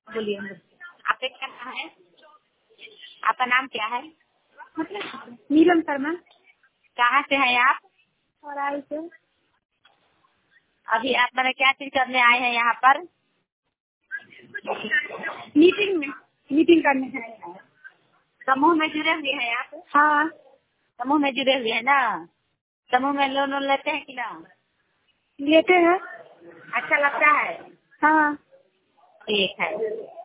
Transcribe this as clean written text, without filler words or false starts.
बोलिए। आपका क्या नाम है? आपका नाम क्या है? नीलम शर्मा। कहाँ से हैं आप? और आई से अभी आप मैंने क्या चीज करने आए हैं यहाँ पर? मीटिंग करने हैं। समूह में जुड़े हुए हैं आप? हाँ समूह में जुड़े हुए हैं ना? समूह में लोन लेते हैं कि ना? लेते हैं। अच्छा लगता है। हाँ ठीक है।